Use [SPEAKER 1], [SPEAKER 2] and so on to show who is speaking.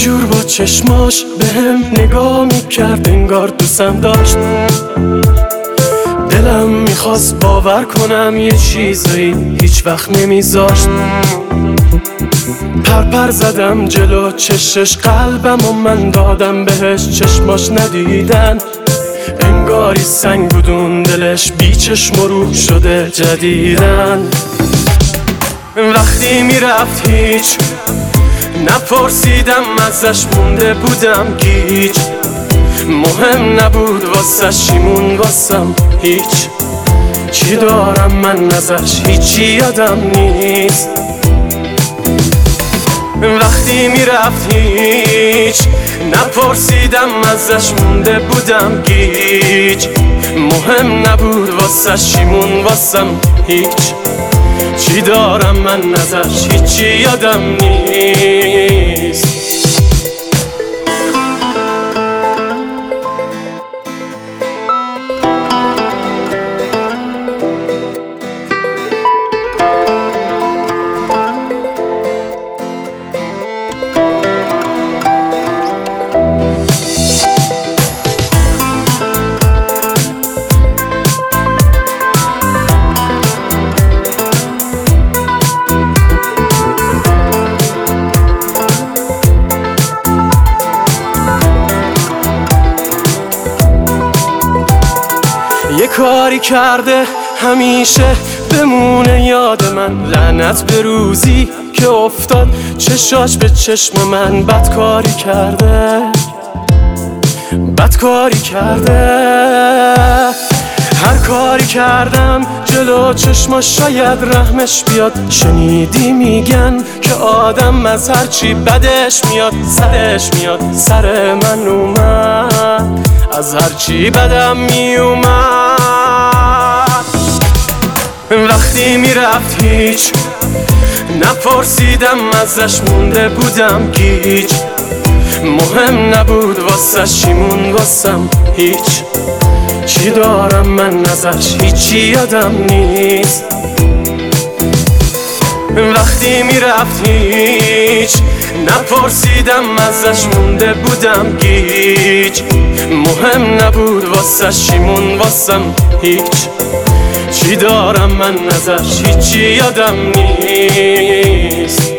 [SPEAKER 1] جور با چشماش بهم نگاه میکرد انگار دوستم داشت. دلم میخواست باور کنم یه چیزایی هیچ وقت نمیذاشت. پرپر زدم جلو چشش قلبم و من دادم بهش، چشماش ندیدن انگاری سنگ بودون دلش، بی چشم و روح شده جدیدن. وقتی میرفت هیچ نپرسیدم ازش، مونده بودم گیج. مهم نبود واسش چیمون واسم هیچ، چی دارم من ازش هیچی یادم نیست. وقتی میرفت هیچ نپرسیدم ازش، مونده بودم گیج. مهم نبود واسش چیمون واسم هیچ، چی دارم من ازش هیچی یادم نیست. یه کاری کرده همیشه بمونه یاد من، لعنت به روزی که افتاد چشاش به چشم من. بدکاری کرده بدکاری کرده، هر کاری کردم جلو چشماش شاید رحمش بیاد. شنیدی میگن که آدم از هرچی بدش میاد سرش میاد، سر من اومد از هرچی بدم میومد. وقتی میرفت هیچ نپرسیدم ازش، مونده بودم گیج. مهم نبود واسش چیمون واسم هیچ، چی دارم من ازش هیچی یادم نیست. وقتی میرفت هیچ نپرسیدم ازش، مونده بودم گیج. مهم نبود واسش چیمون واسم هیچ، چی دارم من ازش هیچی یادم نیست.